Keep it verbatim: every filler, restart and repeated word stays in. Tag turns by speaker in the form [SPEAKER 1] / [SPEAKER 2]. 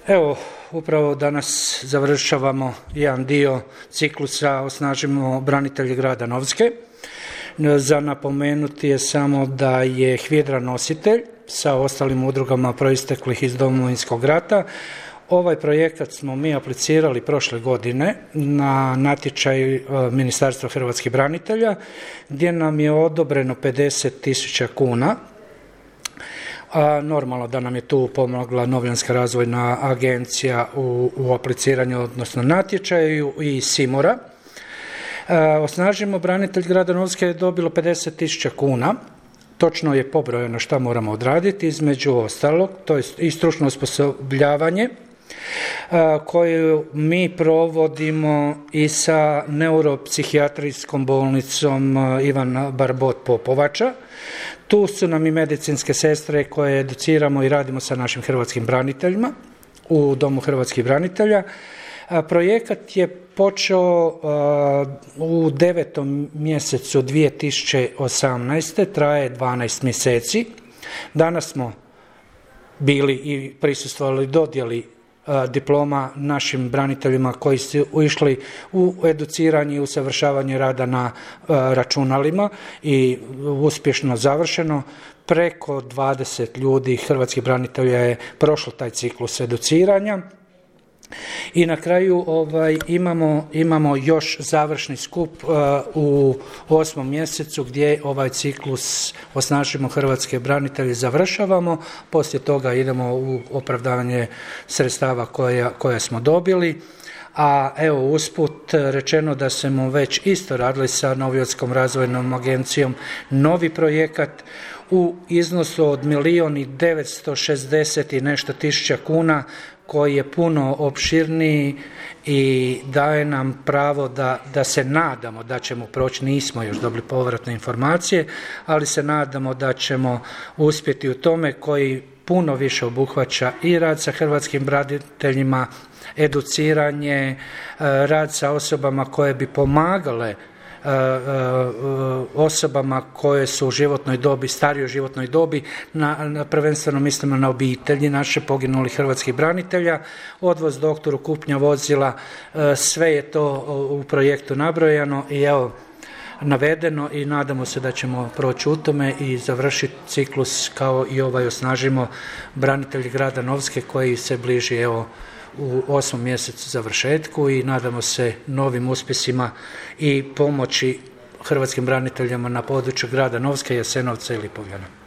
[SPEAKER 1] Evo, upravo danas završavamo jedan dio ciklusa Osnažimo branitelje grada Novske. Za napomenuti je samo da je HVIDRA nositelj sa ostalim udrugama proisteklih iz Domovinskog rata. Ovaj projekat smo mi aplicirali prošle godine na natječaj Ministarstva hrvatskih branitelja gdje nam je odobreno pedeset tisuća kuna. A normalno da nam je tu pomogla Novljanska razvojna agencija u, u apliciranju, odnosno natječaju i Simora. A, Osnažimo branitelj grada Novske je dobilo pedeset tisuća kuna. Točno je pobrojeno šta moramo odraditi, između ostalog, to je i stručno osposobljavanje koju mi provodimo i sa neuropsihijatrijskom bolnicom Ivan Barbot Popovača. Tu su nam i medicinske sestre koje educiramo i radimo sa našim hrvatskim braniteljima u Domu hrvatskih branitelja. Projekat je počeo u devetom mjesecu dvije tisuće osamnaeste. traje dvanaest mjeseci. Danas smo bili i prisustvovali dodjeli diploma našim braniteljima koji su išli u educiranje i usavršavanje rada na računalima i uspješno završeno. Preko dvadeset ljudi hrvatskih branitelja je prošlo taj ciklus educiranja. I na kraju ovaj, imamo, imamo još završni skup uh, u osmom mjesecu gdje ovaj ciklus Osnažimo hrvatske branitelje završavamo. Poslije toga idemo u opravdavanje sredstava koja, koja smo dobili. A evo usput rečeno da smo već isto radili sa Novljanskom razvojnom agencijom novi projekat u iznosu od milijun i devetsto šezdeset i nešto tisuća kuna koji je puno opširniji i daje nam pravo da, da se nadamo da ćemo proći, nismo još dobili povratne informacije, ali se nadamo da ćemo uspjeti u tome koji puno više obuhvaća i rad sa hrvatskim braniteljima, educiranje, rad sa osobama koje bi pomagale osobama koje su u životnoj dobi, starijoj životnoj dobi, na, na, prvenstveno mislimo na obitelji naše poginulih hrvatskih branitelja, odvoz doktoru, kupnja vozila, sve je to u projektu nabrojano i evo navedeno i nadamo se da ćemo proći u tome i završiti ciklus kao i ovaj Osnažimo branitelji grada Novske koji se bliži evo u osmom mjesecu završetku i nadamo se novim uspjesima i pomoći hrvatskim braniteljima na području grada Novske, Jasenovca i Lipovljana.